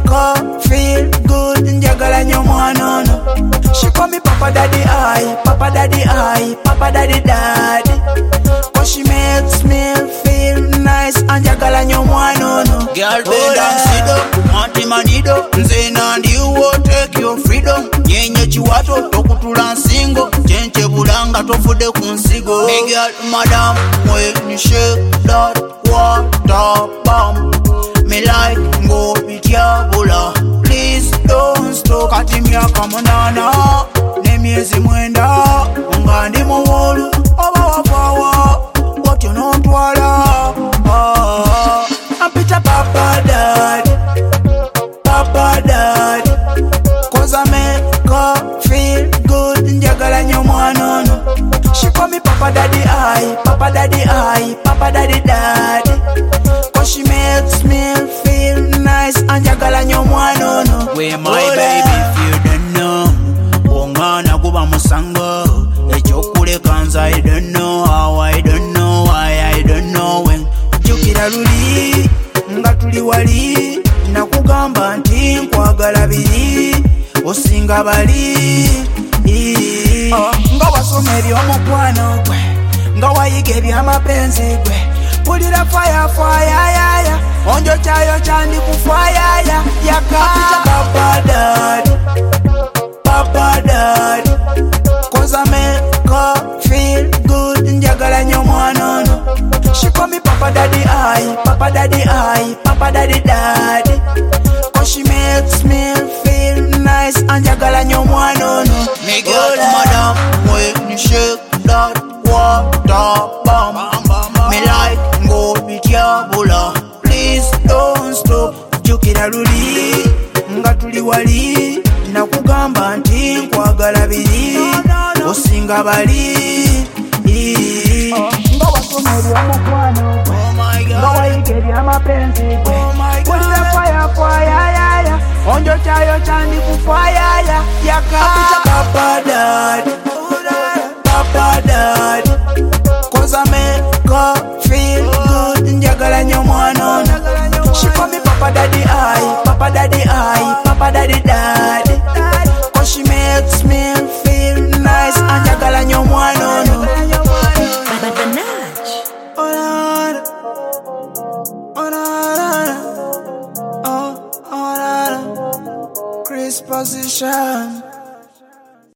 her feel good, njagala nyo mwana ono. She call me Papa Daddy I, Papa Daddy I, Papa Daddy Daddy. Cause she makes me feel nice, njagala nyo mwana ono. Girl, bend and sit up, manti manido. Nze nandi you will take your freedom. Nyenye chiwato, tokutula nsingo. Chenche bulanga, tofude kunsigo. Hey girl, madam, when you shake that water bomb, me like go with ya bula. Please don't stop. Kati miaka munana, ne miezi mwenda. Ungandi muwolu, oba wafawa. What you know twala. I'm Peter Papa Daddy, Papa Daddy. Cause I make her feel good, njagala nyo mwana ono. She call me Papa Daddy I, Papa Daddy I, Papa Daddy Daddy. Cause she makes me feel nice, njagala nyo mwana ono. Where my baby if you don't know. Ongana kuba musango. Echokule kanza I don't know how, I don't know why, I don't know when. Jukira luli, nga tuli wali. Nakugamba nti nkwagala biri, osinga bali. Nga wasoma ebyomukwano gwe, nga wayiga ebyamapenzi gwe. Pulira fire fire yaya, onjo kyayo kyandi kufayaya. Yakapita Papa Daddy, Papa Daddy. Cause I make her feel good, njagala nyo mwana ono. She call me Papa Daddy I, Papa Daddy I, Papa Daddy Daddy. Cause she makes me feel nice, njagala nyo mwana ono. Me girl, madam, when you shake that water bomb, me like go with ya bula. Please don't stop. Jukira luli, nga tuli wali. Nakugamba nti nkwagala biri, osinga bali. Nga wasoma ebyomukwano gwe, nga wayiga ebyamapenzi gwe. Pulira fire fire yaya, onjo kyayo kyandi kufayaya. Yakapita Papa Daddy, Papa Daddy. Cause I make her feel good, njagala nyo mwana ono. She call me Papa Daddy I, Papa Daddy I, Papa Daddy Daddy. Cause she makes me feel nice, njagala nyo mwana ono. Chris position.